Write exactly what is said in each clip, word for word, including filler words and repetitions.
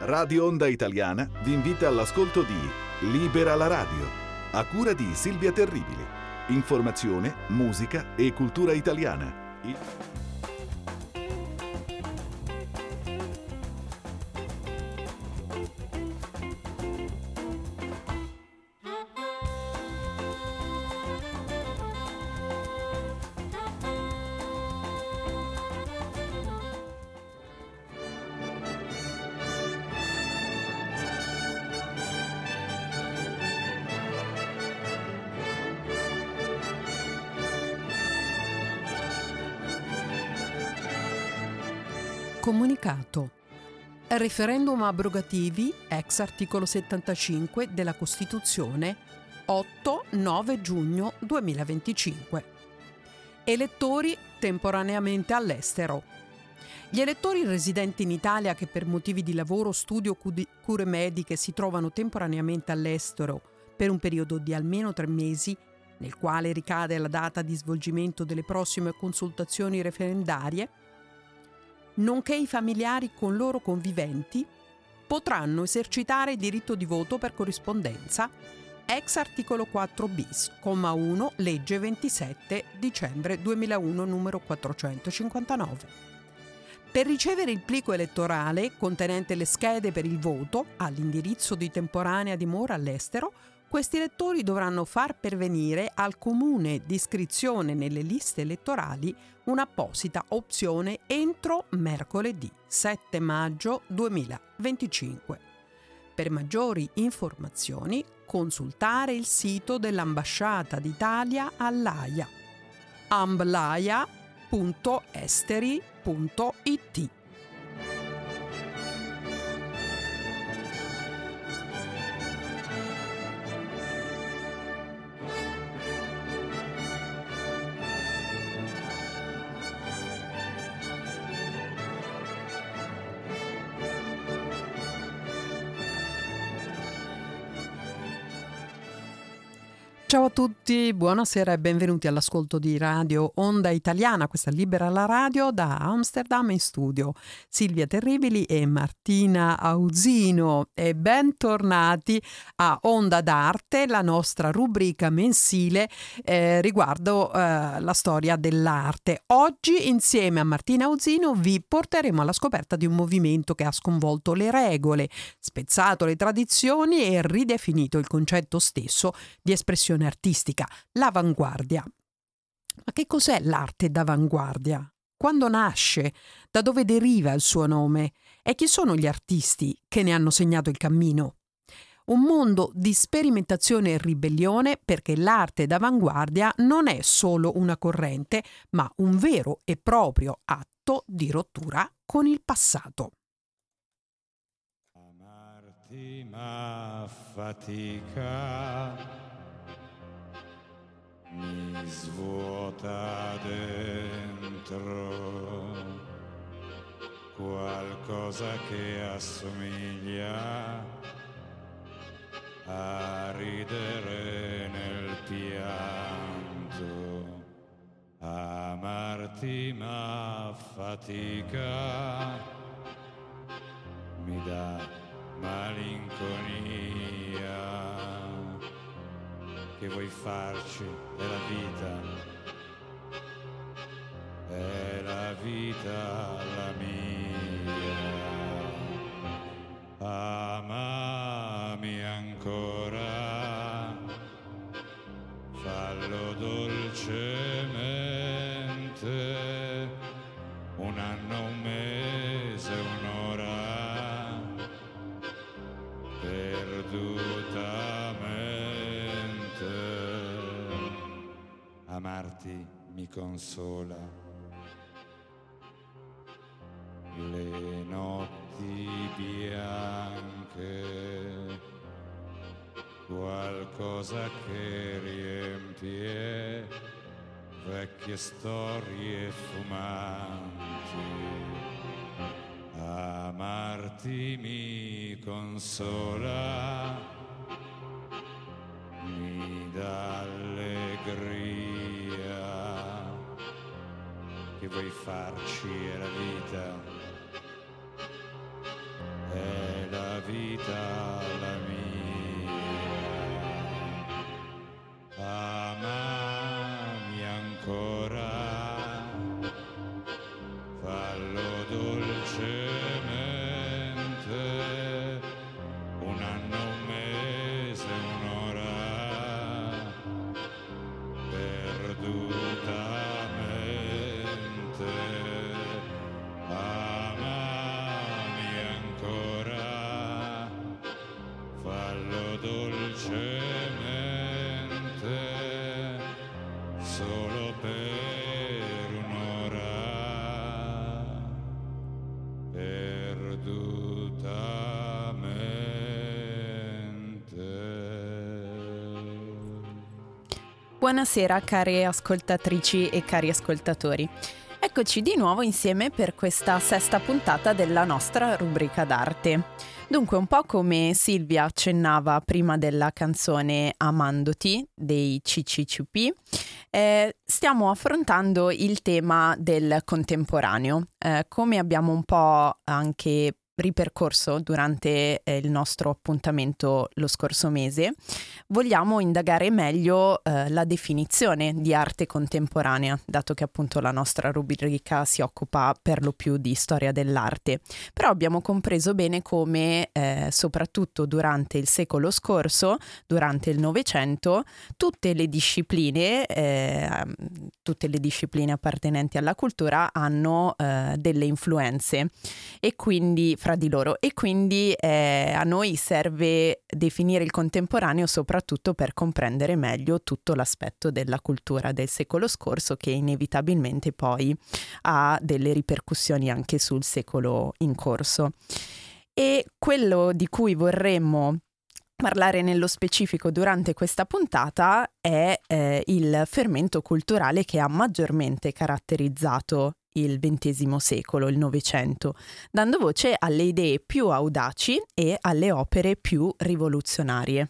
Radio Onda Italiana vi invita all'ascolto di Libera la radio, a cura di Silvia Terribili. Informazione, musica e cultura italiana. Il... Comunicato. Referendum abrogativi ex articolo settantacinque della Costituzione otto nove giugno duemilaventicinque. Elettori temporaneamente all'estero. Gli elettori residenti in Italia che per motivi di lavoro, studio o cure mediche si trovano temporaneamente all'estero per un periodo di almeno tre mesi, nel quale ricade la data di svolgimento delle prossime consultazioni referendarie, nonché i familiari con loro conviventi, potranno esercitare il diritto di voto per corrispondenza ex articolo quattro bis, comma uno, legge ventisette dicembre duemilauno numero quattrocentocinquantanove. Per ricevere il plico elettorale contenente le schede per il voto all'indirizzo di temporanea dimora all'estero, questi elettori dovranno far pervenire al comune di iscrizione nelle liste elettorali un'apposita opzione entro mercoledì sette maggio duemilaventicinque. Per maggiori informazioni consultare il sito dell'Ambasciata d'Italia all'Aia amblaia punto esteri punto it. Ciao a tutti, buonasera e benvenuti all'ascolto di Radio Onda Italiana, questa Libera la radio da Amsterdam in studio. Silvia Terribili e Martina Auzino e bentornati a Onda d'Arte, la nostra rubrica mensile eh, riguardo eh, la storia dell'arte. Oggi insieme a Martina Auzino vi porteremo alla scoperta di un movimento che ha sconvolto le regole, spezzato le tradizioni e ridefinito il concetto stesso di espressione artistica, l'avanguardia. Ma che cos'è l'arte d'avanguardia? Quando nasce? Da dove deriva il suo nome? E chi sono gli artisti che ne hanno segnato il cammino? Un mondo di sperimentazione e ribellione, perché l'arte d'avanguardia non è solo una corrente, ma un vero e proprio atto di rottura con il passato. Amarti ma fatica mi svuota dentro qualcosa che assomiglia a ridere nel pianto. Amarti ma fatica mi dà malinconia. Che vuoi farci della vita? È la vita la mia. Amami ancora, fallo dolcemente, un anno, un mese, un'ora, perdutamente. Amarti mi consola, le notti bianche, qualcosa che riempie vecchie storie fumanti. Amarti mi consola, mi dà allegria. Che vuoi farci è la vita, è la vita la mia. Amami ancora, fallo dolcemente, un anno, un mese, un'ora, perdutamente. Amami ancora, fallo dolcemente, solo per un'ora, perdutamente. Buonasera care ascoltatrici e cari ascoltatori. Eccoci di nuovo insieme per questa sesta puntata della nostra rubrica d'arte. Dunque, un po' come Silvia accennava prima della canzone Amandoti dei C C C P, eh, stiamo affrontando il tema del contemporaneo. Eh, come abbiamo un po' anche ripercorso durante eh, il nostro appuntamento lo scorso mese, vogliamo indagare meglio eh, la definizione di arte contemporanea, dato che appunto la nostra rubrica si occupa per lo più di storia dell'arte. Però abbiamo compreso bene come eh, soprattutto durante il secolo scorso, durante il Novecento, tutte le discipline, eh, tutte le discipline appartenenti alla cultura hanno eh, delle influenze e quindi fra di loro e quindi eh, a noi serve definire il contemporaneo soprattutto per comprendere meglio tutto l'aspetto della cultura del secolo scorso, che inevitabilmente poi ha delle ripercussioni anche sul secolo in corso. E quello di cui vorremmo parlare nello specifico durante questa puntata è eh, il fermento culturale che ha maggiormente caratterizzato il ventesimo secolo, il Novecento, dando voce alle idee più audaci e alle opere più rivoluzionarie.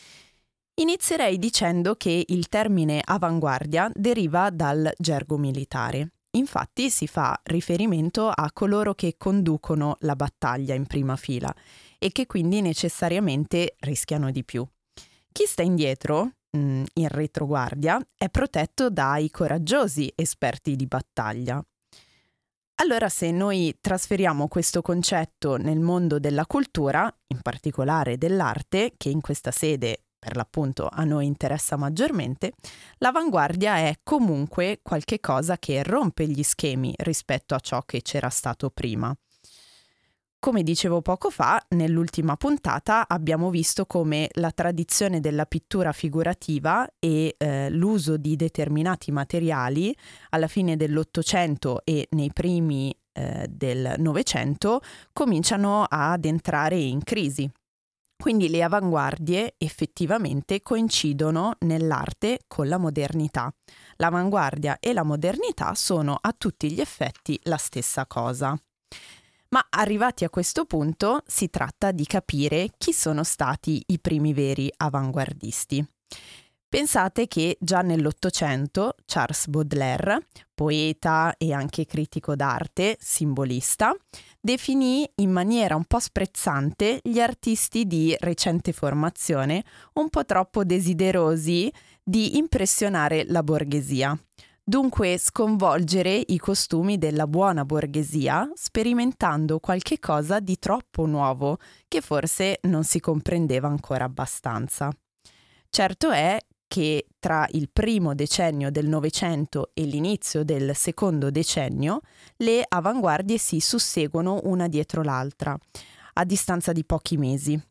Inizierei dicendo che il termine avanguardia deriva dal gergo militare. Infatti si fa riferimento a coloro che conducono la battaglia in prima fila e che quindi necessariamente rischiano di più. Chi sta indietro, in retroguardia, è protetto dai coraggiosi esperti di battaglia. Allora, se noi trasferiamo questo concetto nel mondo della cultura, in particolare dell'arte, che in questa sede per l'appunto a noi interessa maggiormente, l'avanguardia è comunque qualche cosa che rompe gli schemi rispetto a ciò che c'era stato prima. Come dicevo poco fa, nell'ultima puntata abbiamo visto come la tradizione della pittura figurativa e eh, l'uso di determinati materiali alla fine dell'Ottocento e nei primi eh, del Novecento cominciano ad entrare in crisi. Quindi le avanguardie effettivamente coincidono nell'arte con la modernità. L'avanguardia e la modernità sono a tutti gli effetti la stessa cosa. Ma arrivati a questo punto si tratta di capire chi sono stati i primi veri avanguardisti. Pensate che già nell'Ottocento Charles Baudelaire, poeta e anche critico d'arte, simbolista, definì in maniera un po' sprezzante gli artisti di recente formazione un po' troppo desiderosi di impressionare la borghesia. Dunque sconvolgere i costumi della buona borghesia sperimentando qualche cosa di troppo nuovo che forse non si comprendeva ancora abbastanza. Certo è che tra il primo decennio del Novecento e l'inizio del secondo decennio le avanguardie si susseguono una dietro l'altra, a distanza di pochi mesi,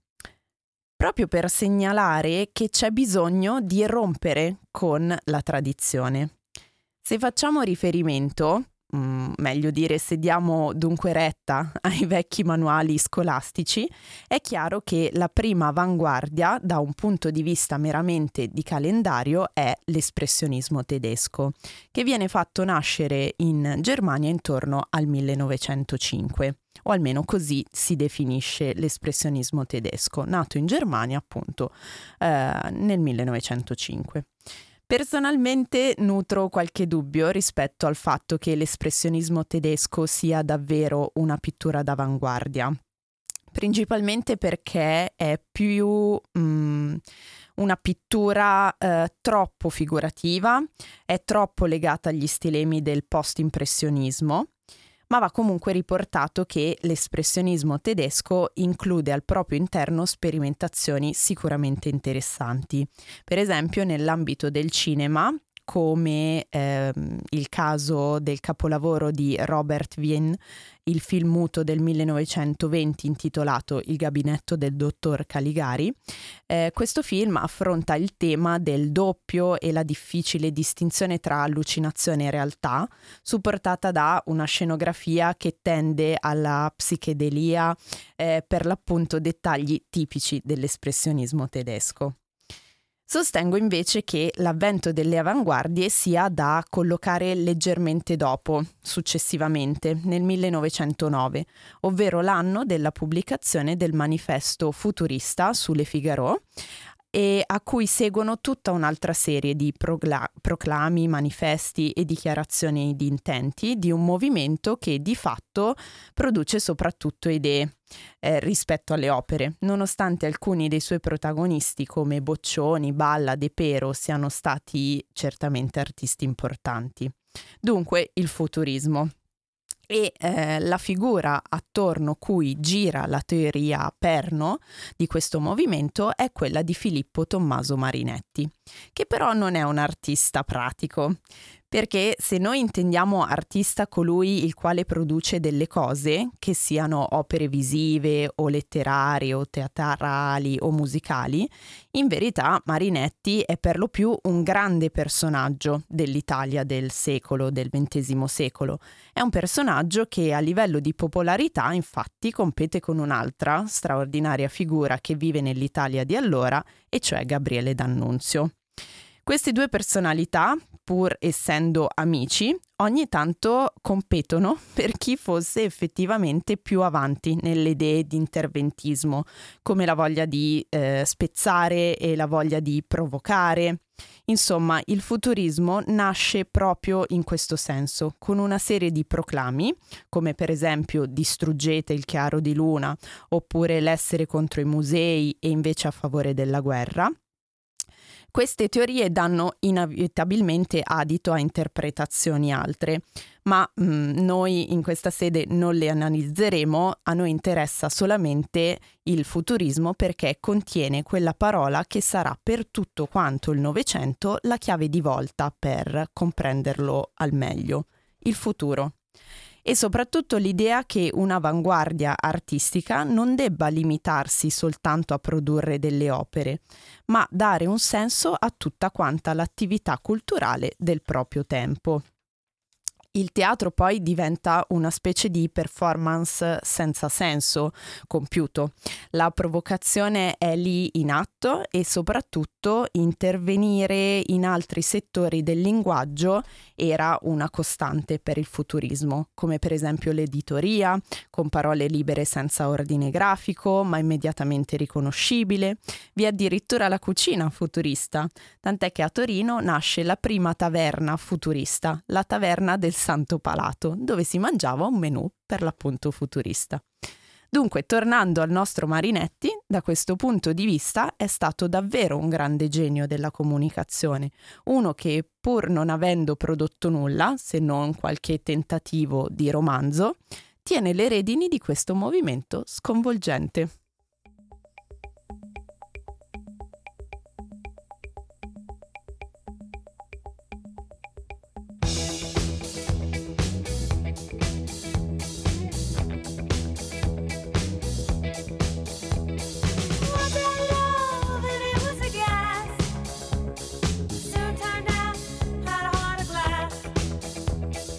proprio per segnalare che c'è bisogno di rompere con la tradizione. Se facciamo riferimento, mh, meglio dire se diamo dunque retta ai vecchi manuali scolastici, è chiaro che la prima avanguardia da un punto di vista meramente di calendario è l'espressionismo tedesco, che viene fatto nascere in Germania intorno al millenovecentocinque, o almeno così si definisce l'espressionismo tedesco, nato in Germania appunto eh, nel millenovecentocinque. Personalmente nutro qualche dubbio rispetto al fatto che l'espressionismo tedesco sia davvero una pittura d'avanguardia, principalmente perché è più mh, una pittura eh, troppo figurativa, è troppo legata agli stilemi del post-impressionismo, ma va comunque riportato che l'espressionismo tedesco include al proprio interno sperimentazioni sicuramente interessanti. Per esempio nell'ambito del cinema, come ehm, il caso del capolavoro di Robert Wien, il film muto del millenovecentoventi intitolato Il gabinetto del dottor Caligari. Eh, questo film affronta il tema del doppio e la difficile distinzione tra allucinazione e realtà, supportata da una scenografia che tende alla psichedelia, eh, per l'appunto dettagli tipici dell'espressionismo tedesco. Sostengo invece che l'avvento delle avanguardie sia da collocare leggermente dopo, successivamente, nel millenovecentonove, ovvero l'anno della pubblicazione del manifesto futurista su Le Figaro, e a cui seguono tutta un'altra serie di progla- proclami, manifesti e dichiarazioni di intenti di un movimento che di fatto produce soprattutto idee eh, rispetto alle opere, nonostante alcuni dei suoi protagonisti come Boccioni, Balla, De Pero siano stati certamente artisti importanti. Dunque il futurismo. E eh, la figura attorno cui gira la teoria perno di questo movimento è quella di Filippo Tommaso Marinetti, che però non è un artista pratico, perché se noi intendiamo artista colui il quale produce delle cose, che siano opere visive o letterarie o teatrali o musicali, in verità Marinetti è per lo più un grande personaggio dell'Italia del secolo, del ventesimo secolo. È un personaggio che a livello di popolarità infatti compete con un'altra straordinaria figura che vive nell'Italia di allora, e cioè Gabriele D'Annunzio. Queste due personalità, pur essendo amici, ogni tanto competono per chi fosse effettivamente più avanti nelle idee di interventismo, come la voglia di eh, spezzare e la voglia di provocare. Insomma, il futurismo nasce proprio in questo senso, con una serie di proclami, come per esempio distruggete il chiaro di luna, oppure l'essere contro i musei e invece a favore della guerra. Queste teorie danno inevitabilmente adito a interpretazioni altre, ma mh, noi in questa sede non le analizzeremo. A noi interessa solamente il futurismo perché contiene quella parola che sarà per tutto quanto il Novecento la chiave di volta per comprenderlo al meglio, il futuro. E soprattutto l'idea che un'avanguardia artistica non debba limitarsi soltanto a produrre delle opere, ma dare un senso a tutta quanta l'attività culturale del proprio tempo. Il teatro poi diventa una specie di performance senza senso compiuto. La provocazione è lì in atto e soprattutto intervenire in altri settori del linguaggio era una costante per il futurismo, come per esempio l'editoria, con parole libere senza ordine grafico, ma immediatamente riconoscibile. Vi è addirittura la cucina futurista, tant'è che a Torino nasce la prima taverna futurista, la taverna del Santo Palato, dove si mangiava un menù per l'appunto futurista. Dunque, tornando al nostro Marinetti, da questo punto di vista è stato davvero un grande genio della comunicazione, uno che pur non avendo prodotto nulla, se non qualche tentativo di romanzo, tiene le redini di questo movimento sconvolgente.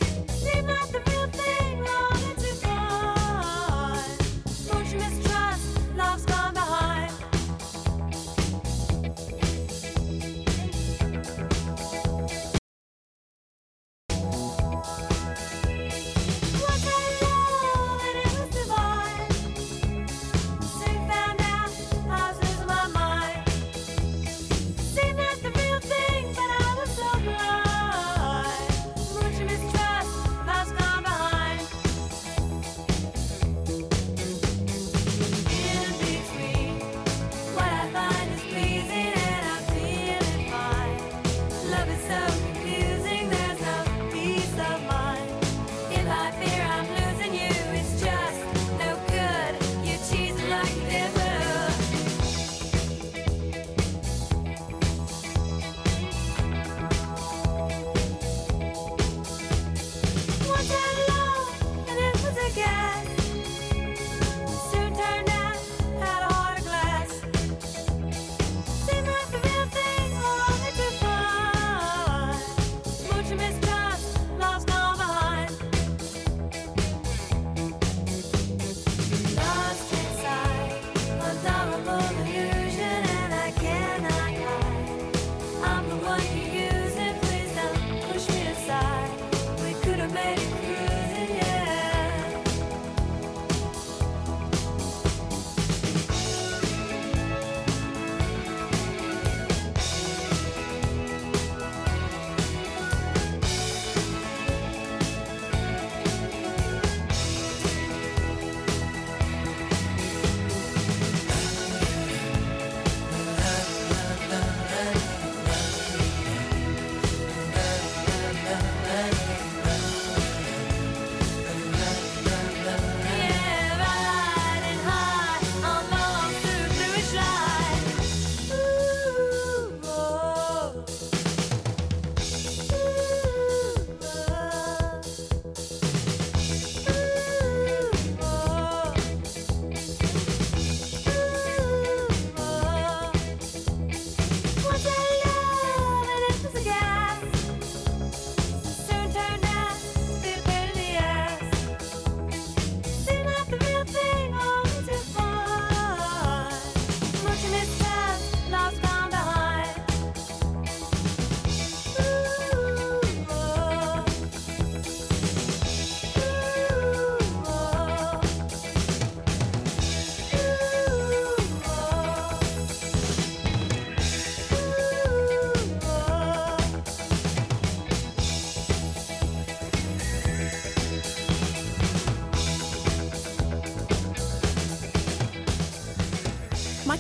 Trust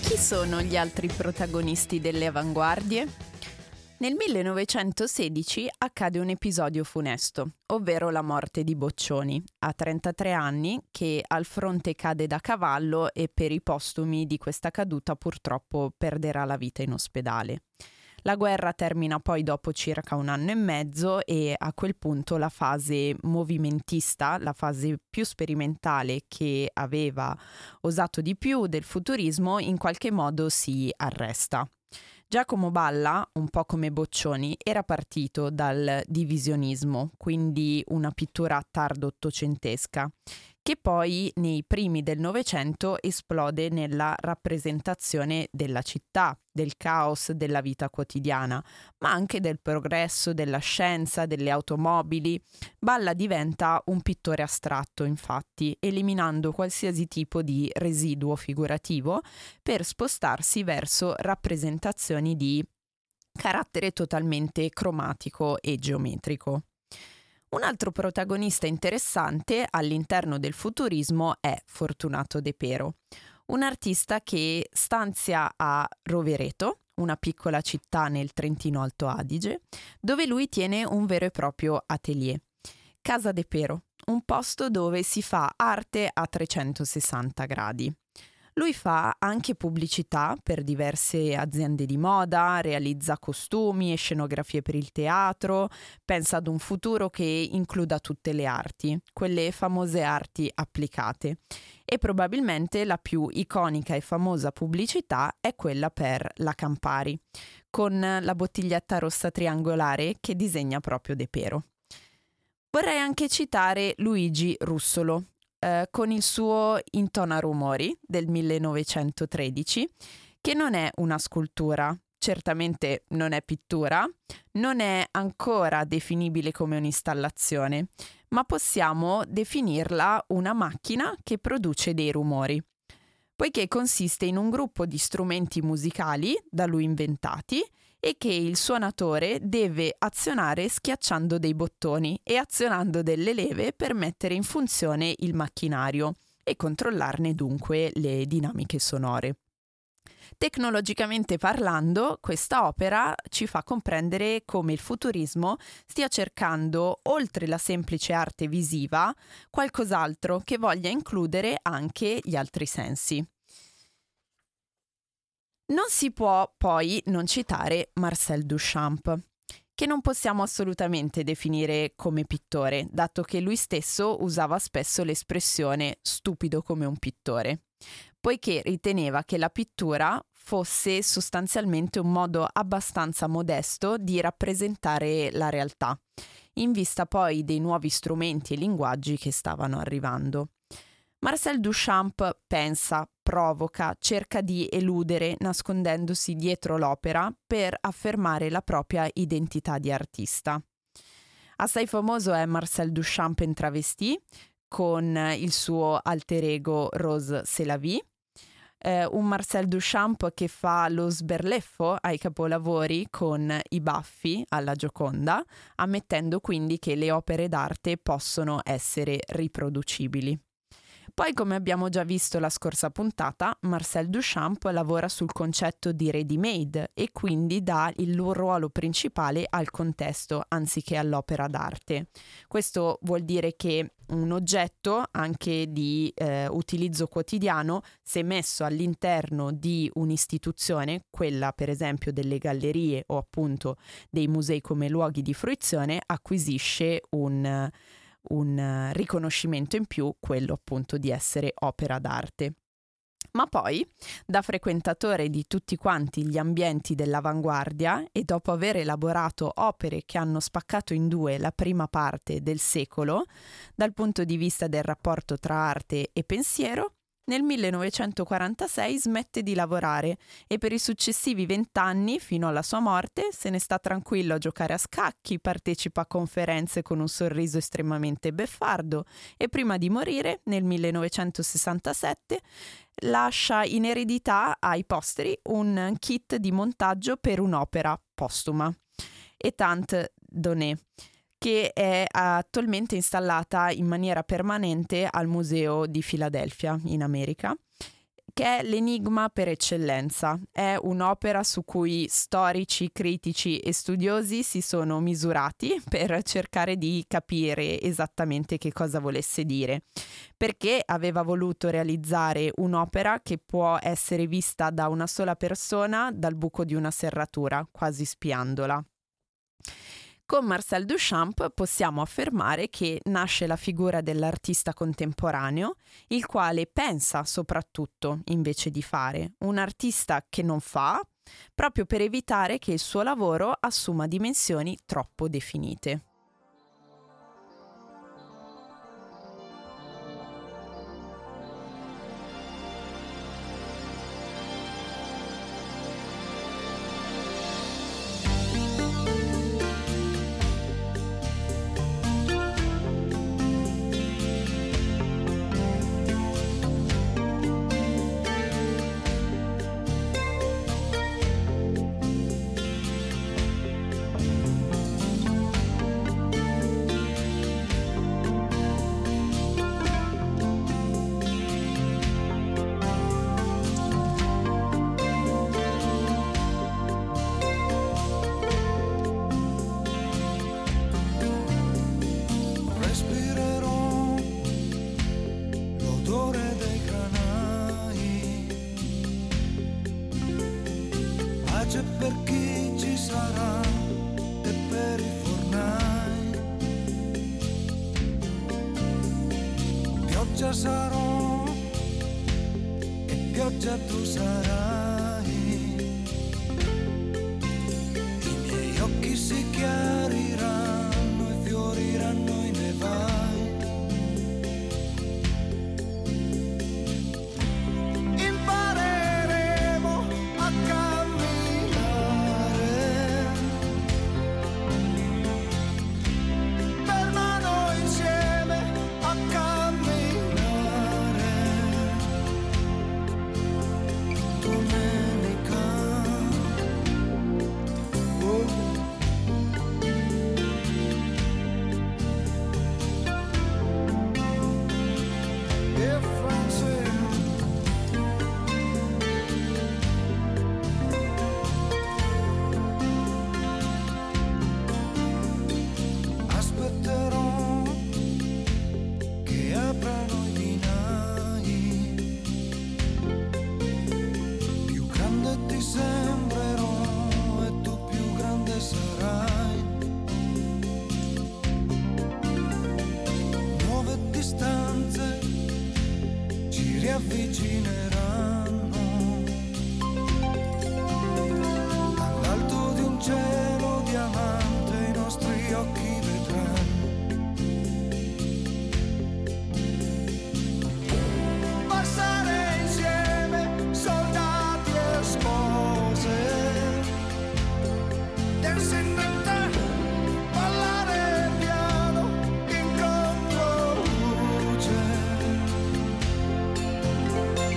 Chi sono gli altri protagonisti delle avanguardie? Nel millenovecentosedici accade un episodio funesto, ovvero la morte di Boccioni, a trentatré anni, che al fronte cade da cavallo e per i postumi di questa caduta purtroppo perderà la vita in ospedale. La guerra termina poi dopo circa un anno e mezzo e a quel punto la fase movimentista, la fase più sperimentale che aveva osato di più del futurismo, in qualche modo si arresta. Giacomo Balla, un po' come Boccioni, era partito dal divisionismo, quindi una pittura tardo ottocentesca, che poi nei primi del Novecento esplode nella rappresentazione della città, del caos della vita quotidiana, ma anche del progresso, della scienza, delle automobili. Balla diventa un pittore astratto, infatti, eliminando qualsiasi tipo di residuo figurativo per spostarsi verso rappresentazioni di carattere totalmente cromatico e geometrico. Un altro protagonista interessante all'interno del futurismo è Fortunato De Pero, un artista che stanzia a Rovereto, una piccola città nel Trentino Alto Adige, dove lui tiene un vero e proprio atelier. Casa De Pero, un posto dove si fa arte a trecentosessanta gradi. Lui fa anche pubblicità per diverse aziende di moda, realizza costumi e scenografie per il teatro, pensa ad un futuro che includa tutte le arti, quelle famose arti applicate. E probabilmente la più iconica e famosa pubblicità è quella per la Campari, con la bottiglietta rossa triangolare che disegna proprio De Pero. Vorrei anche citare Luigi Russolo, Uh, con il suo Intona Rumori del millenovecentotredici, che non è una scultura, certamente non è pittura, non è ancora definibile come un'installazione, ma possiamo definirla una macchina che produce dei rumori, poiché consiste in un gruppo di strumenti musicali da lui inventati e che il suonatore deve azionare schiacciando dei bottoni e azionando delle leve per mettere in funzione il macchinario e controllarne dunque le dinamiche sonore. Tecnologicamente parlando, questa opera ci fa comprendere come il futurismo stia cercando, oltre la semplice arte visiva, qualcos'altro che voglia includere anche gli altri sensi. Non si può poi non citare Marcel Duchamp, che non possiamo assolutamente definire come pittore, dato che lui stesso usava spesso l'espressione stupido come un pittore, poiché riteneva che la pittura fosse sostanzialmente un modo abbastanza modesto di rappresentare la realtà, in vista poi dei nuovi strumenti e linguaggi che stavano arrivando. Marcel Duchamp pensa, provoca, cerca di eludere nascondendosi dietro l'opera per affermare la propria identità di artista. Assai famoso è Marcel Duchamp in travestì, con il suo alter ego Rose Sélavy, eh, un Marcel Duchamp che fa lo sberleffo ai capolavori con i baffi alla Gioconda, ammettendo quindi che le opere d'arte possono essere riproducibili. Poi, come abbiamo già visto la scorsa puntata, Marcel Duchamp lavora sul concetto di ready-made e quindi dà il ruolo principale al contesto anziché all'opera d'arte. Questo vuol dire che un oggetto, anche di eh, utilizzo quotidiano, se messo all'interno di un'istituzione, quella per esempio delle gallerie o appunto dei musei come luoghi di fruizione, acquisisce un un riconoscimento in più, quello appunto di essere opera d'arte. Ma poi, da frequentatore di tutti quanti gli ambienti dell'avanguardia e dopo aver elaborato opere che hanno spaccato in due la prima parte del secolo, dal punto di vista del rapporto tra arte e pensiero, nel millenovecentoquarantasei smette di lavorare e per i successivi vent'anni, fino alla sua morte, se ne sta tranquillo a giocare a scacchi, partecipa a conferenze con un sorriso estremamente beffardo e prima di morire, nel millenovecentosessantasette, lascia in eredità ai posteri un kit di montaggio per un'opera postuma, Étant donné, che è attualmente installata in maniera permanente al Museo di Filadelfia, in America, che è l'enigma per eccellenza. È un'opera su cui storici, critici e studiosi si sono misurati per cercare di capire esattamente che cosa volesse dire, perché aveva voluto realizzare un'opera che può essere vista da una sola persona dal buco di una serratura, quasi spiandola. Con Marcel Duchamp possiamo affermare che nasce la figura dell'artista contemporaneo, il quale pensa soprattutto invece di fare, un artista che non fa, proprio per evitare che il suo lavoro assuma dimensioni troppo definite. Pace per chi ci sarà e per i fornai. Pioggia sarò e pioggia tu sarai. I miei occhi si chiariranno e fioriranno i nevai. All'alto di un cielo diamante i nostri occhi vedranno passare insieme soldati e spose, dancing in the ballare piano in controluce.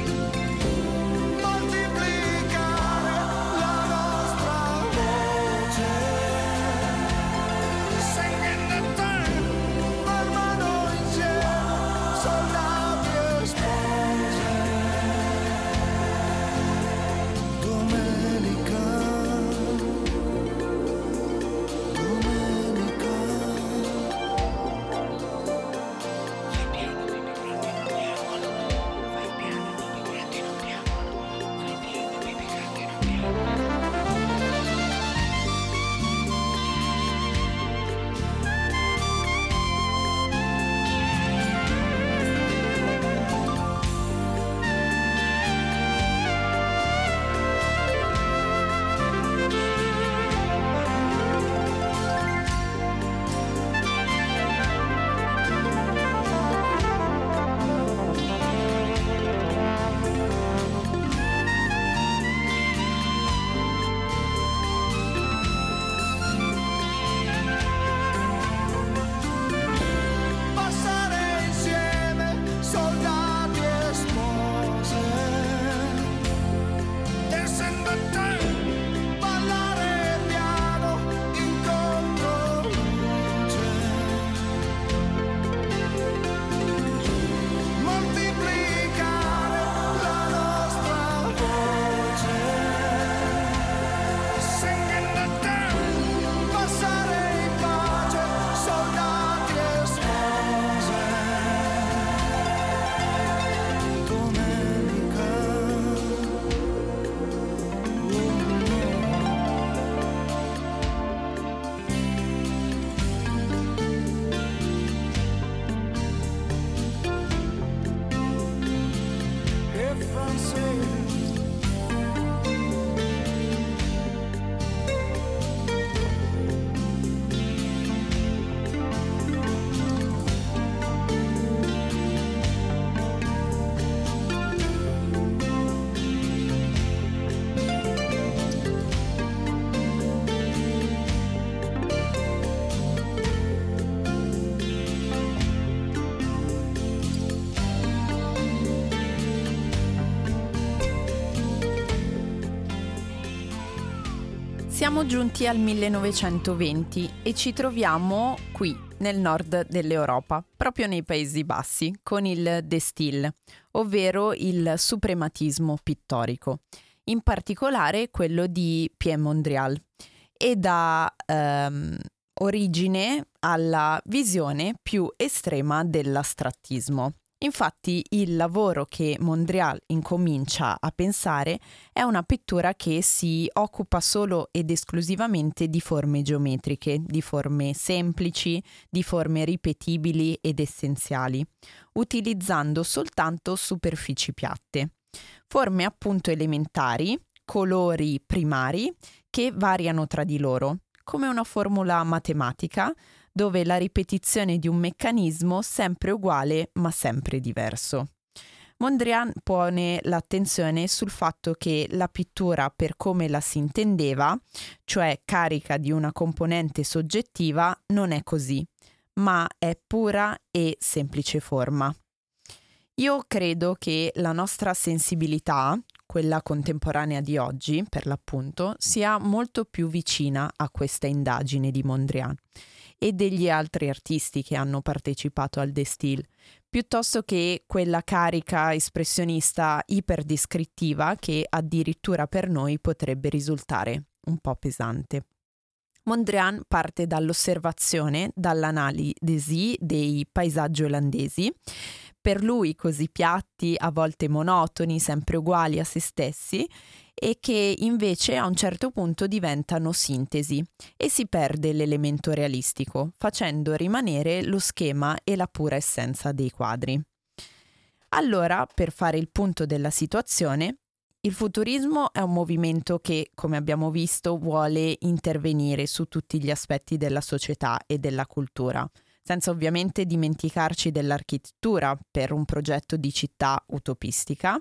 Siamo giunti al millenovecentoventi e ci troviamo qui, nel nord dell'Europa, proprio nei Paesi Bassi, con il De Stijl, ovvero il suprematismo pittorico, in particolare quello di Piet Mondrian, e dà ehm, origine alla visione più estrema dell'astrattismo. Infatti il lavoro che Mondrian incomincia a pensare è una pittura che si occupa solo ed esclusivamente di forme geometriche, di forme semplici, di forme ripetibili ed essenziali, utilizzando soltanto superfici piatte. Forme appunto elementari, colori primari che variano tra di loro, come una formula matematica dove la ripetizione di un meccanismo sempre uguale ma sempre diverso. Mondrian pone l'attenzione sul fatto che la pittura, per come la si intendeva, cioè carica di una componente soggettiva, non è così, ma è pura e semplice forma. Io credo che la nostra sensibilità, quella contemporanea di oggi, per l'appunto, sia molto più vicina a questa indagine di Mondrian e degli altri artisti che hanno partecipato al De Stijl, piuttosto che quella carica espressionista iperdescrittiva che addirittura per noi potrebbe risultare un po' pesante. Mondrian parte dall'osservazione, dall'analisi dei paesaggi olandesi, per lui così piatti, a volte monotoni, sempre uguali a se stessi, e che invece a un certo punto diventano sintesi e si perde l'elemento realistico, facendo rimanere lo schema e la pura essenza dei quadri. Allora, per fare il punto della situazione, il futurismo è un movimento che, come abbiamo visto, vuole intervenire su tutti gli aspetti della società e della cultura, senza ovviamente dimenticarci dell'architettura per un progetto di città utopistica.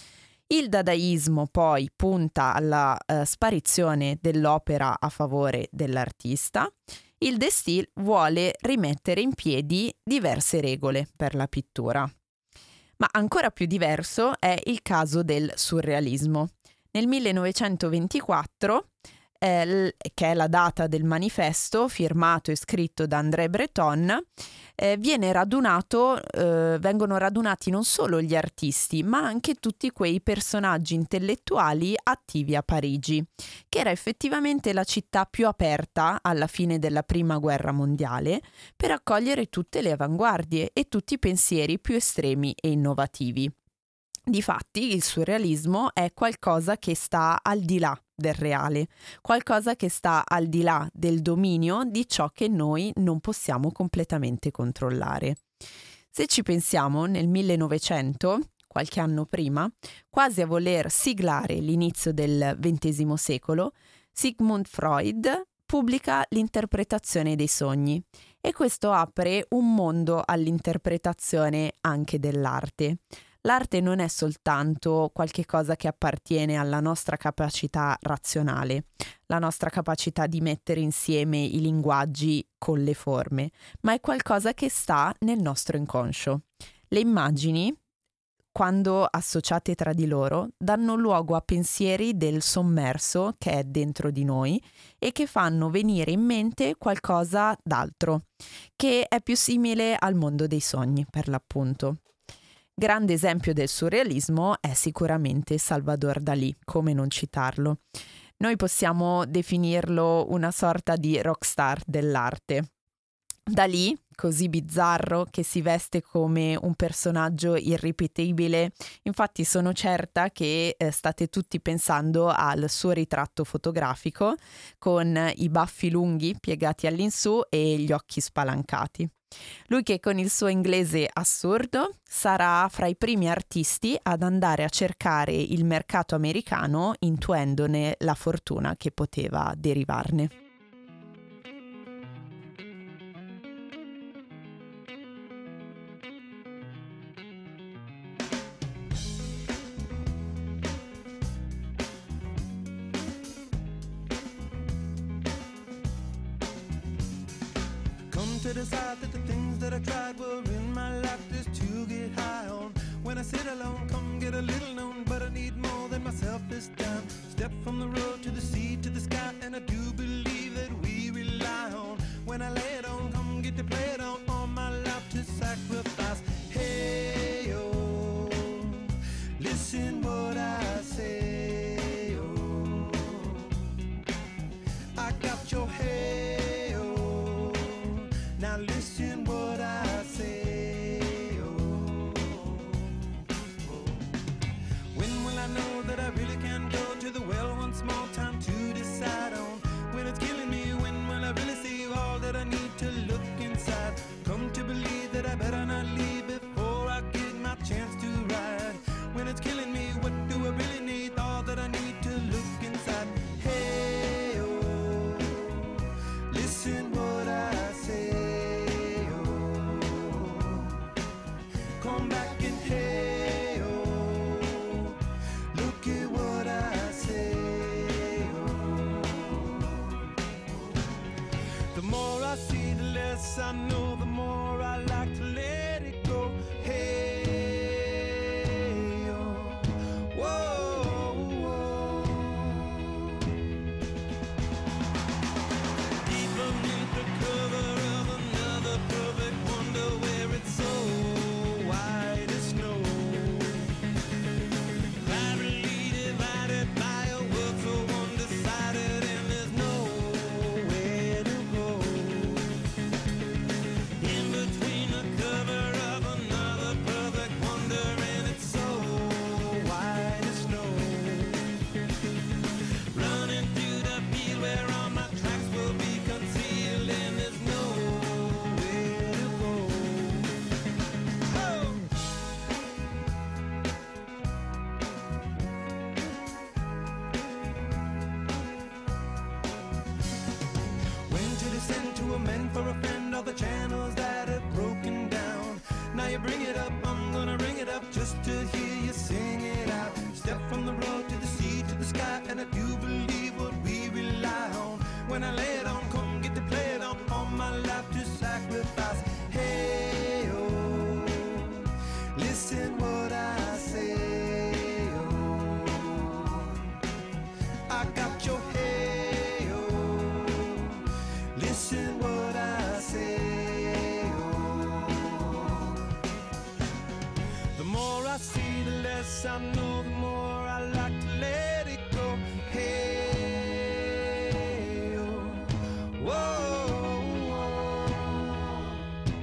Il dadaismo poi punta alla eh, sparizione dell'opera a favore dell'artista. Il De Stijl vuole rimettere in piedi diverse regole per la pittura. Ma ancora più diverso è il caso del surrealismo. Nel millenovecentoventiquattro, eh, che è la data del manifesto firmato e scritto da André Breton, eh, viene radunato, eh, vengono radunati non solo gli artisti, ma anche tutti quei personaggi intellettuali attivi a Parigi, che era effettivamente la città più aperta alla fine della Prima Guerra Mondiale per accogliere tutte le avanguardie e tutti i pensieri più estremi e innovativi. Difatti, il surrealismo è qualcosa che sta al di là del reale, qualcosa che sta al di là del dominio di ciò che noi non possiamo completamente controllare. Se ci pensiamo, nel millenovecento, qualche anno prima, quasi a voler siglare l'inizio del ventesimo secolo, Sigmund Freud pubblica l'interpretazione dei sogni e questo apre un mondo all'interpretazione anche dell'arte. L'arte non è soltanto qualche cosa che appartiene alla nostra capacità razionale, la nostra capacità di mettere insieme i linguaggi con le forme, ma è qualcosa che sta nel nostro inconscio. Le immagini, quando associate tra di loro, danno luogo a pensieri del sommerso che è dentro di noi e che fanno venire in mente qualcosa d'altro, che è più simile al mondo dei sogni, per l'appunto. Grande esempio del surrealismo è sicuramente Salvador Dalì, come non citarlo. Noi possiamo definirlo una sorta di rockstar dell'arte. Dalì, così bizzarro che si veste come un personaggio irripetibile, infatti sono certa che eh, state tutti pensando al suo ritratto fotografico con i baffi lunghi piegati all'insù e gli occhi spalancati. Lui che con il suo inglese assurdo sarà fra i primi artisti ad andare a cercare il mercato americano intuendone la fortuna che poteva derivarne. To decide that the things that I tried were in my life just to get high on. When I sit alone, come get a little known, but I need more than myself toughest time. Step from the road to the sea to the sky, and I do believe that we rely on. When I lay it on, come get to play it on, all my life to sacrifice. Hey, oh, listen what I say, oh, I got your hey, oh, now listen what I say, oh, oh. When will I know that I really can go to the well one small time to decide on? When it's killing me, when will I really see all that I need to look inside? Come to believe that I better not leave before I get my chance to ride. When it's killing me, what do I really need? All that I need to look inside. Hey, oh, listen what I say, oh, come back and hey, oh, look at what I say, oh. The more I see, the less I know, the more I like to let it go. Hey, oh, whoa, whoa. Deep beneath the cover of another perfect wonder, where it's so white as snow, privately divided by a world so undecided, and there's nowhere to go. In between the cover of another perfect wonder, and it's so white as snow, running through the field where all my tracks will be concealed, and there's nowhere to go. Oh! When to descend to amend for a friend all the channels that have broken down. Now you bring it up, I'm gonna ring it up just to hear you sing it out. Step from the road to the sea to the sky, and I do believe what we rely on. When I lay it on, come get to play it on, all my life to sacrifice. Hey, oh, listen what I say, oh, I got your hey, oh, listen what I say, oh. The more I see, the less I know, the more I like to let it go. Hey, oh, whoa, whoa.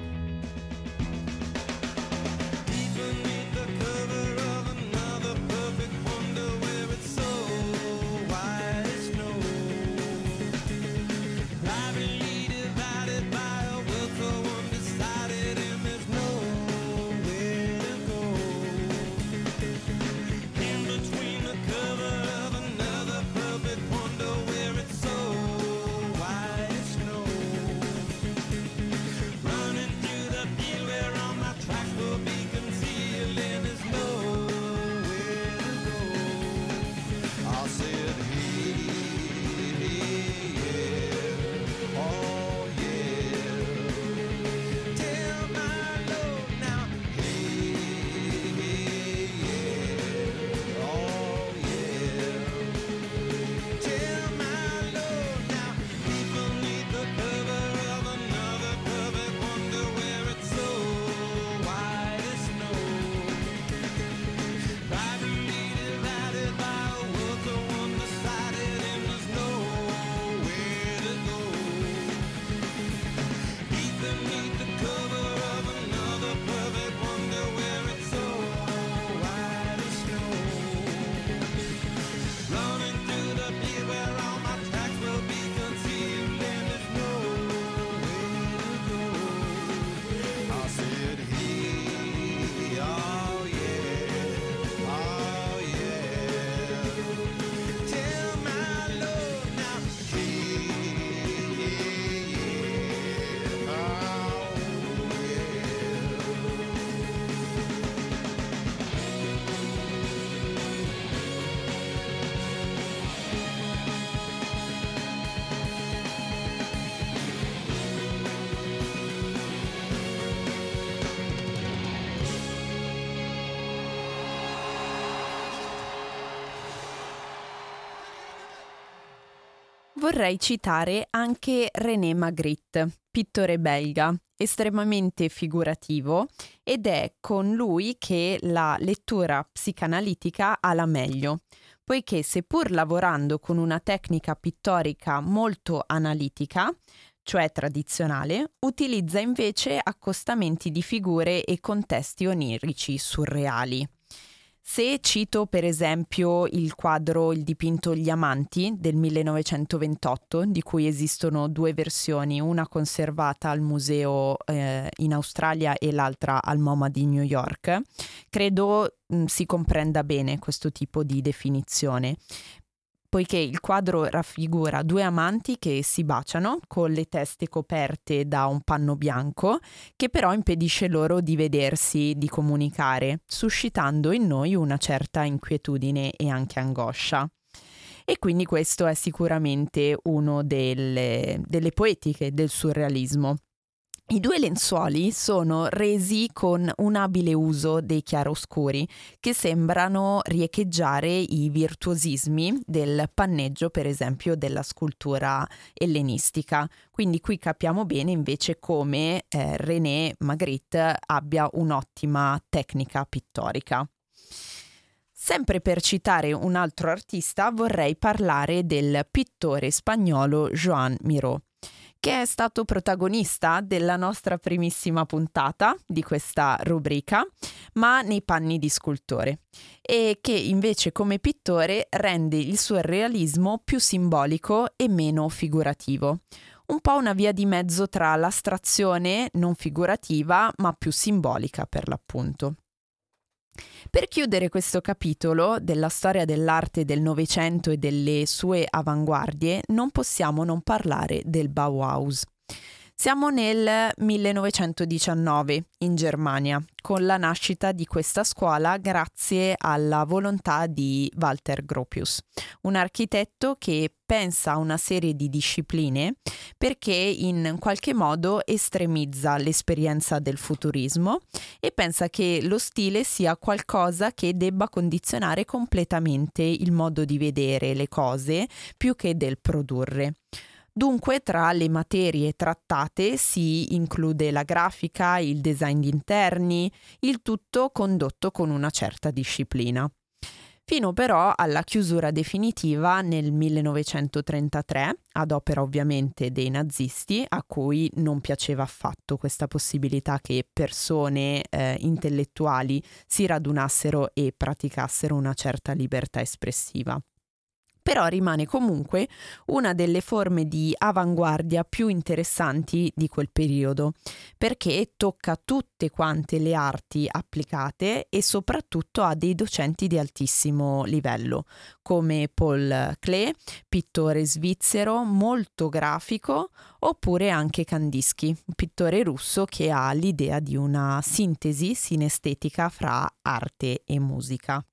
vorrei citare anche René Magritte, pittore belga, estremamente figurativo, ed è con lui che la lettura psicanalitica ha la meglio, poiché seppur lavorando con una tecnica pittorica molto analitica, cioè tradizionale, utilizza invece accostamenti di figure e contesti onirici surreali. Se cito per esempio il quadro Il dipinto Gli amanti del millenovecentoventotto, di cui esistono due versioni, una conservata al museo eh, in Australia e l'altra al MoMA di New York, credo mh, si comprenda bene questo tipo di definizione, poiché il quadro raffigura due amanti che si baciano con le teste coperte da un panno bianco, che però impedisce loro di vedersi, di comunicare, suscitando in noi una certa inquietudine e anche angoscia. E quindi questo è sicuramente uno delle, delle poetiche del surrealismo. I due lenzuoli sono resi con un abile uso dei chiaroscuri che sembrano riecheggiare i virtuosismi del panneggio, per esempio, della scultura ellenistica. Quindi qui capiamo bene invece come eh, René Magritte abbia un'ottima tecnica pittorica. Sempre per citare un altro artista, vorrei parlare del pittore spagnolo Joan Miró, che è stato protagonista della nostra primissima puntata di questa rubrica, ma nei panni di scultore, e che invece come pittore rende il surrealismo più simbolico e meno figurativo. Un po' una via di mezzo tra l'astrazione non figurativa, ma più simbolica per l'appunto. Per chiudere questo capitolo della storia dell'arte del Novecento e delle sue avanguardie, non possiamo non parlare del Bauhaus. Siamo nel millenovecentodiciannove in Germania, con la nascita di questa scuola grazie alla volontà di Walter Gropius, un architetto che pensa a una serie di discipline perché in qualche modo estremizza l'esperienza del futurismo e pensa che lo stile sia qualcosa che debba condizionare completamente il modo di vedere le cose più che del produrre. Dunque, tra le materie trattate si include la grafica, il design di interni, il tutto condotto con una certa disciplina. Fino però alla chiusura definitiva nel millenovecentotrentatré, ad opera ovviamente dei nazisti, a cui non piaceva affatto questa possibilità che persone eh, intellettuali si radunassero e praticassero una certa libertà espressiva. Però rimane comunque una delle forme di avanguardia più interessanti di quel periodo, perché tocca tutte quante le arti applicate e soprattutto ha dei docenti di altissimo livello, come Paul Klee, pittore svizzero molto grafico, oppure anche Kandinsky, un pittore russo che ha l'idea di una sintesi sinestetica fra arte e musica.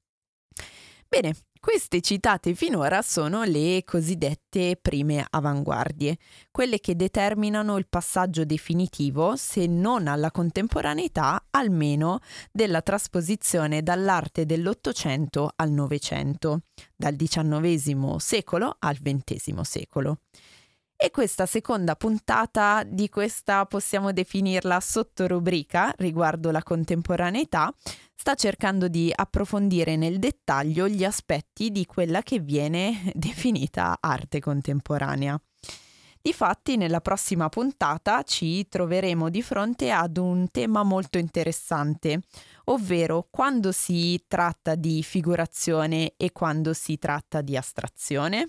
Bene, queste citate finora sono le cosiddette prime avanguardie, quelle che determinano il passaggio definitivo, se non alla contemporaneità, almeno della trasposizione dall'arte dell'Ottocento al Novecento, dal diciannovesimo secolo al ventesimo secolo. E questa seconda puntata di questa, possiamo definirla sottorubrica riguardo la contemporaneità, sta cercando di approfondire nel dettaglio gli aspetti di quella che viene definita arte contemporanea. Difatti, nella prossima puntata ci troveremo di fronte ad un tema molto interessante, ovvero quando si tratta di figurazione e quando si tratta di astrazione.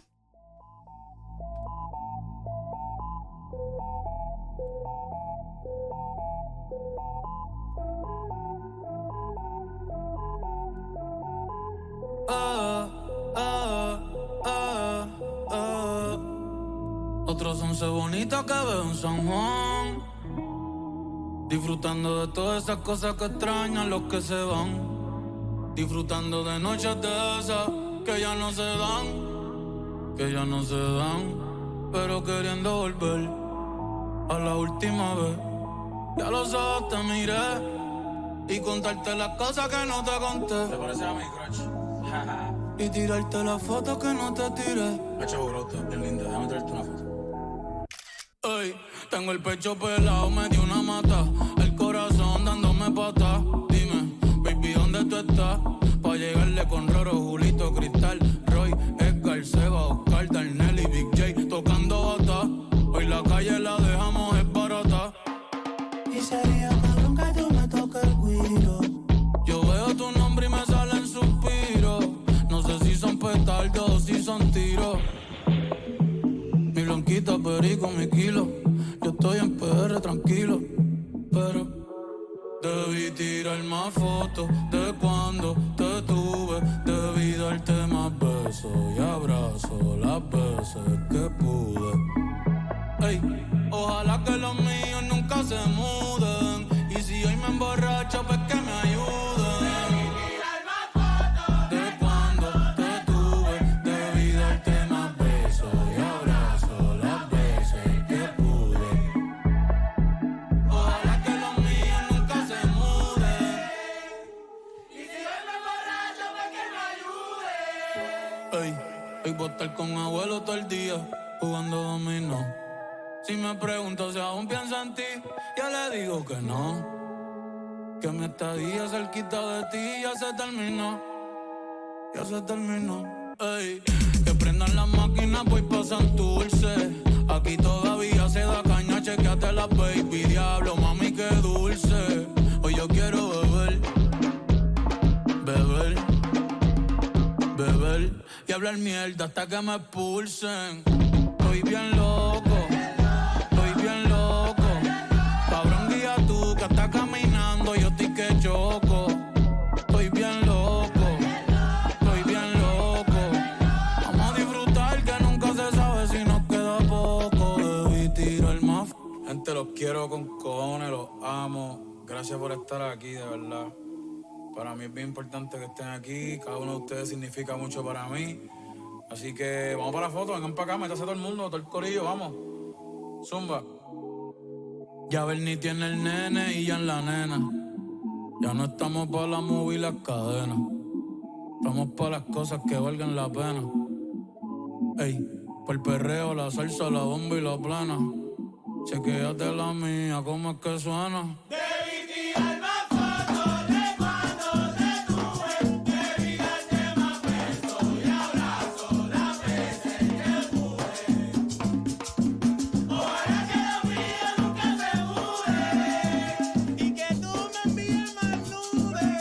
Otros once bonitas que veo en San Juan, disfrutando de todas esas cosas que extrañan los que se van, disfrutando de noches de esas que ya no se dan, que ya no se dan, pero queriendo volver a la última vez. Ya los ojos te miré y contarte las cosas que no te conté. ¿Te parece a mi crush? y tirarte la foto que no te tiré. Hacho, bro, tú bien linda, déjame traerte una foto. Ey, tengo el pecho pelado, me dio una mata, el corazón dándome patas. Dime, baby, ¿dónde tú estás? Pa' llegarle con Roro, Julito, Cristal, Roy, Edgar, Seba, Oscar, Darnell y Big J tocando bata. Hoy la calle la dejamos es barata. Y sería cabrón que tú me toques el guiro. Yo veo tu nombre y me salen suspiros. No sé si son petardos o si son tiros. Mi blanquita perico, mi kilo. Yo estoy en P R tranquilo, pero debí tirar más fotos de cuando te tuve. Debí darte más besos y abrazos las veces que pude. Ey, ojalá que los míos nunca se muden. Y si hoy me emborracho, pues que me ayuden. De cuando te tuve, debí darte más besos y abrazos las veces que pude. Ojalá que los míos nunca se muden. Y si hoy me emborracho, pues que me ayuden. Ey, hoy voy a estar con abuelo todo el día jugando dominó. Si me pregunto si aún pienso en ti, yo le digo que no. Que mi estadía cerquita de ti ya se terminó. Ya se terminó. Ey, que prendan las máquinas, voy pa' Santurce. Aquí todavía se da caña, chequeate la baby. Diablo, mami, qué dulce. Hoy yo quiero beber, beber, beber y hablar mierda hasta que me expulsen. Estoy bien loco. Bien loco, cabrón, guía tú que estás caminando, yo estoy que choco. Estoy bien loco, estoy bien loco. Vamos a disfrutar que nunca se sabe si nos queda poco. Debí tirar más. Gente, los quiero con cojones, los amo. Gracias por estar aquí, de verdad. Para mí es bien importante que estén aquí. Cada uno de ustedes significa mucho para mí. Así que vamos para la foto, vengan para acá, métase todo el mundo, todo el corillo, vamos. Zumba. Ya Bernie tiene el nene y ya en la nena. Ya no estamos pa' la movie y las cadenas. Estamos pa' las cosas que valgan la pena. Ey, pa' el perreo, la salsa, la bomba y la plana. Chequéate la mía, cómo es que suena. Debí tirar más fotos de cuando te tuve. Debí darte más besos y abrazos las veces que pude. Ojalá que los míos nunca se muden y que tú me envíes más nubes.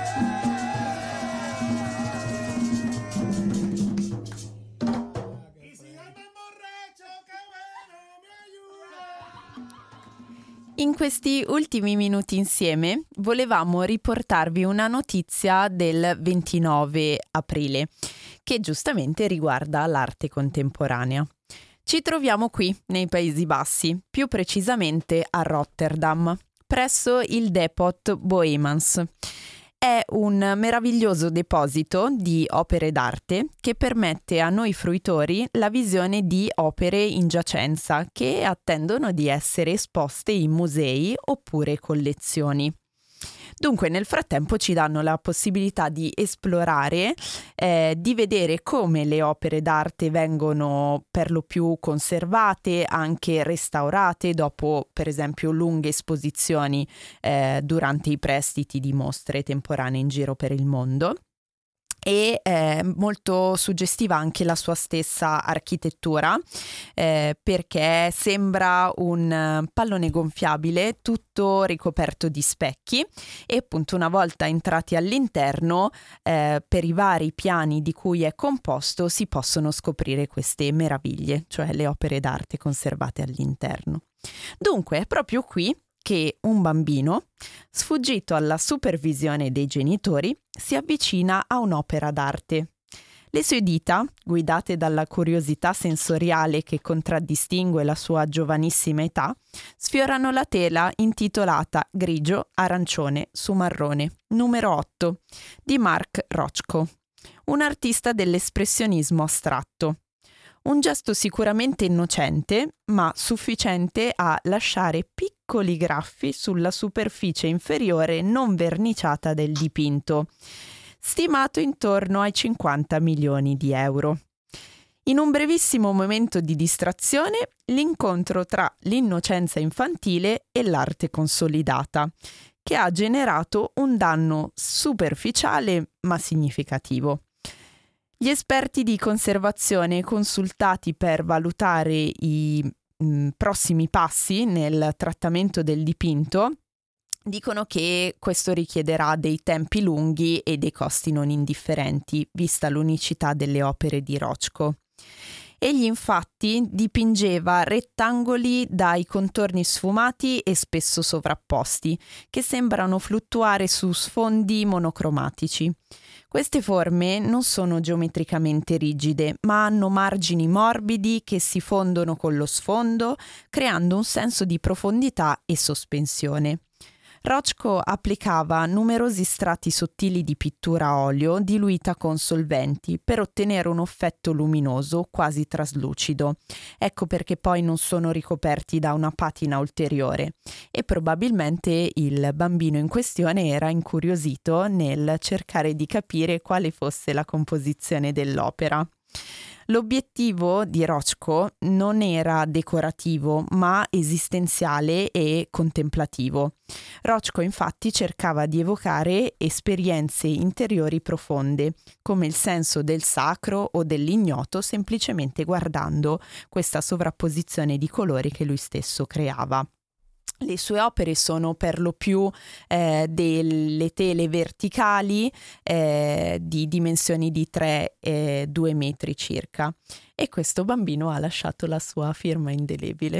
Y si yo me emborracho, qué bueno me ayuda. In questi ultimi minuti insieme volevamo riportarvi una notizia del ventinove aprile che giustamente riguarda l'arte contemporanea. Ci troviamo qui nei Paesi Bassi, più precisamente a Rotterdam, presso il Depot Bohemans. È un meraviglioso deposito di opere d'arte che permette a noi fruitori la visione di opere in giacenza che attendono di essere esposte in musei oppure collezioni. Dunque nel frattempo ci danno la possibilità di esplorare, eh, di vedere come le opere d'arte vengono per lo più conservate, anche restaurate dopo per esempio lunghe esposizioni eh, durante i prestiti di mostre temporanee in giro per il mondo. E è molto suggestiva anche la sua stessa architettura eh, perché sembra un pallone gonfiabile tutto ricoperto di specchi e appunto una volta entrati all'interno eh, per i vari piani di cui è composto si possono scoprire queste meraviglie, cioè le opere d'arte conservate all'interno. Dunque è proprio qui che un bambino, sfuggito alla supervisione dei genitori, si avvicina a un'opera d'arte. Le sue dita, guidate dalla curiosità sensoriale che contraddistingue la sua giovanissima età, sfiorano la tela intitolata Grigio, arancione su marrone, numero otto, di Mark Rothko, un artista dell'espressionismo astratto. Un gesto sicuramente innocente, ma sufficiente a lasciare piccoli graffi sulla superficie inferiore non verniciata del dipinto. stimato intorno ai cinquanta milioni di euro. In un brevissimo momento di distrazione, l'incontro tra l'innocenza infantile e l'arte consolidata, che ha generato un danno superficiale ma significativo. Gli esperti di conservazione consultati per valutare i mh, prossimi passi nel trattamento del dipinto dicono che questo richiederà dei tempi lunghi e dei costi non indifferenti, vista l'unicità delle opere di Rothko. Egli infatti dipingeva rettangoli dai contorni sfumati e spesso sovrapposti, che sembrano fluttuare su sfondi monocromatici. Queste forme non sono geometricamente rigide, ma hanno margini morbidi che si fondono con lo sfondo, creando un senso di profondità e sospensione. Rothko applicava numerosi strati sottili di pittura a olio diluita con solventi per ottenere un effetto luminoso quasi traslucido. Ecco perché poi non sono ricoperti da una patina ulteriore e probabilmente il bambino in questione era incuriosito nel cercare di capire quale fosse la composizione dell'opera. L'obiettivo di Rothko non era decorativo, ma esistenziale e contemplativo. Rothko infatti cercava di evocare esperienze interiori profonde, come il senso del sacro o dell'ignoto, semplicemente guardando questa sovrapposizione di colori che lui stesso creava. Le sue opere sono per lo più eh, delle tele verticali eh, di dimensioni di tre due metri circa, e questo bambino ha lasciato la sua firma indelebile.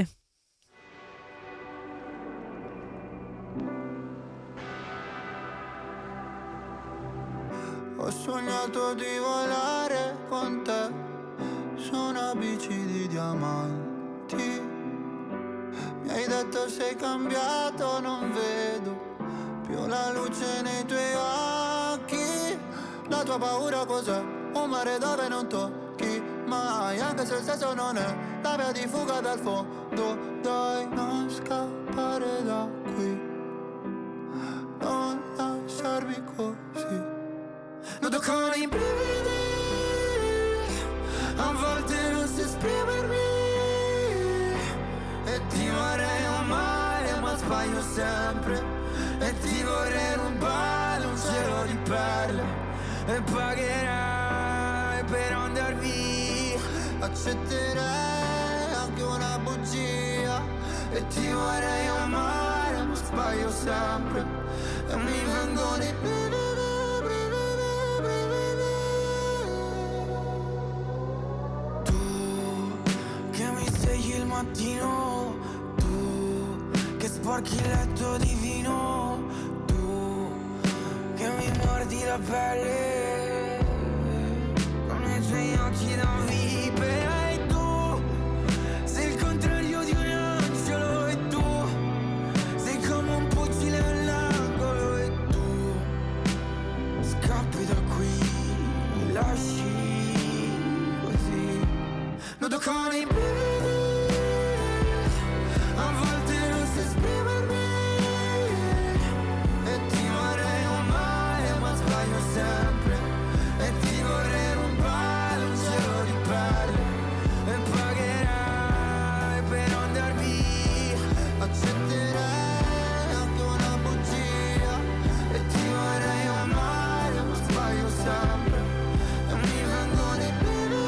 Ho sognato di volare con te su una bici di diamanti. Mi hai detto sei cambiato, non vedo più la luce nei tuoi occhi. La tua paura cos'è? Un mare dove non tocchi mai, anche se il senso non è la via di fuga dal fondo. Dai, non scappare da qui, non lasciarmi così. Noto con i brividi, a volte non so esprimermi. E ti vorrei amare ma sbaglio sempre. E ti vorrei rubare un cielo di perle. E pagherai per andar via. Accetterei anche una bugia. E ti vorrei amare ma sbaglio sempre. E mi vengono i brividi, brividi, brividi. Tu che mi svegli il mattino, sporchi il letto di vino, tu che mi mordi la pelle con i tuoi occhi da vipera. E tu sei il contrario di un angelo. E tu sei come un pugile all'angolo. E tu scappi da qui, mi lasci così. Noto con i brividi, a volte non so esprimermi. E ti vorrei amare ma sbaglio sempre. E ti vorrei rubare un cielo di perle. E pagherai per andar via. Accetterei anche una bugia. E ti vorrei amare ma sbaglio sempre. E mi vengono i brividi.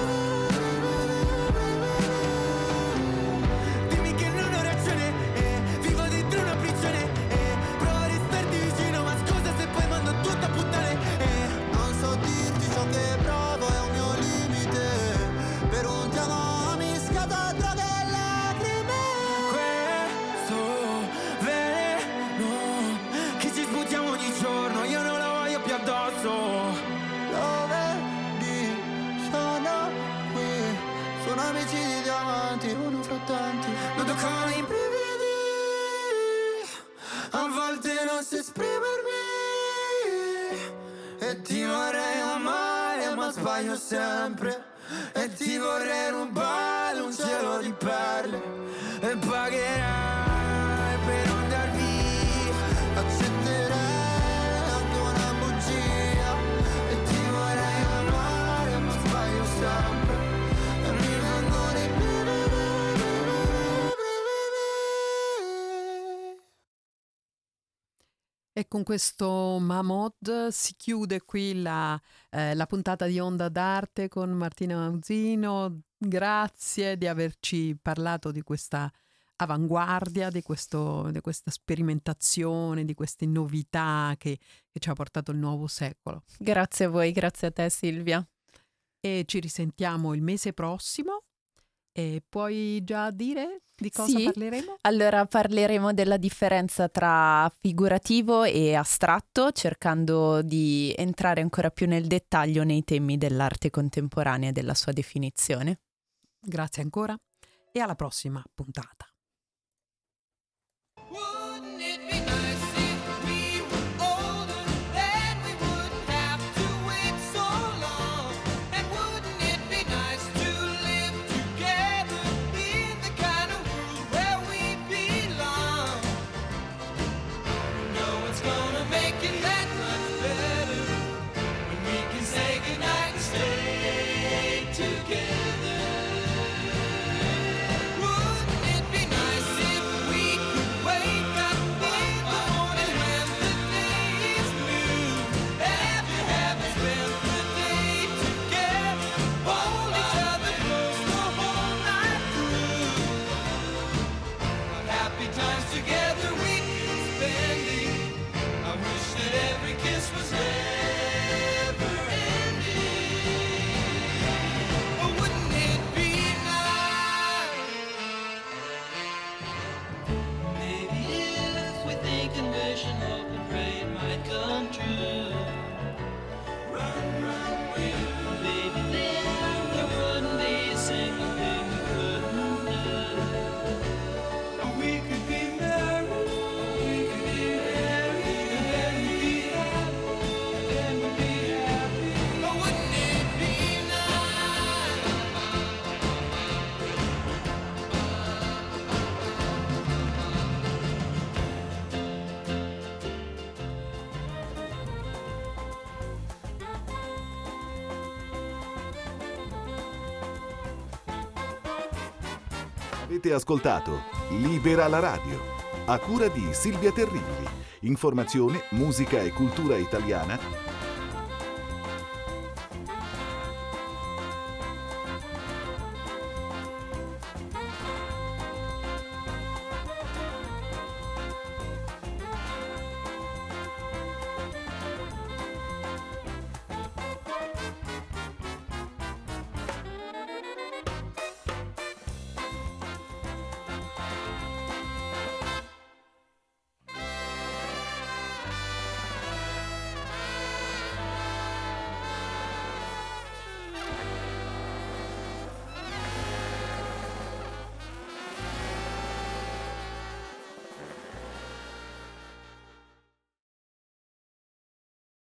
Dimmi che non ho ragione, eh, vivo dentro una prigione, eh, provo a restarti vicino, ma scusa se poi mando tutto a puttane, eh. Non so dirti ciò che provo, è un mio limite. Per un ti amo mi scatta droga e lacrime. Questo veleno che ci sputiamo ogni giorno, io non lo voglio più addosso. Lo vedi, sono qui, sono amici di diamanti, uno fra tanti. Noto con i brividi, a volte non so esprimermi. E ti vorrei amare ma sbaglio sempre. E ti vorrei rubare un cielo di perle. E pagherai per andar via. Accetterei anche una bugia. E E con questo Mahmood si chiude qui la, eh, la puntata di Onda d'Arte con Martina Mausino. Grazie di averci parlato di questa avanguardia, di, questo, di questa sperimentazione, di queste novità che, che ci ha portato il nuovo secolo. Grazie a voi, grazie a te Silvia. E ci risentiamo il mese prossimo. E puoi già dire di cosa Sì. parleremo? Allora parleremo della differenza tra figurativo e astratto, cercando di entrare ancora più nel dettaglio nei temi dell'arte contemporanea e della sua definizione. Grazie ancora e alla prossima puntata. Wouldn't it be nice if we were older, then we wouldn't have to wait so long? And wouldn't it be nice to live together in the kind of world where we belong? No one's gonna make it that much better when we can say goodnight and stay together. Wouldn't it be nice if we could wake up in the morning when the day is blue? After having spent the day together, hold each other close the whole night through. What happy times together we've been spending. I wish that every kiss was never ending. Oh, wouldn't it be nice? Maybe if we think and wish and hope and pray it might come true. Run, run, we Maybe then there wouldn't be a single thing we couldn't do. We could be married, we could be married, and then we'd be happy, and then we'd be happy. Oh, wouldn't it be nice? Avete ascoltato Libera la radio, a cura di Silvia Terribili. Informazione, musica e cultura italiana